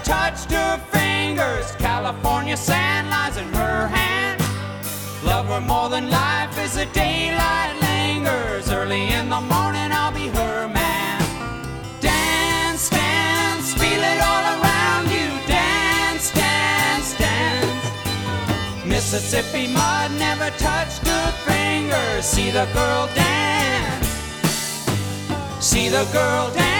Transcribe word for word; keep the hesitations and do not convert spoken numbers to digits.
touched her fingers. California sand lies in her hand. Love her more than life as the daylight lingers. Early in the morning I'll be her man. Dance, dance, feel it all around you. Dance, dance, dance. Mississippi mud never touched her fingers. See the girl dance. See the girl dance.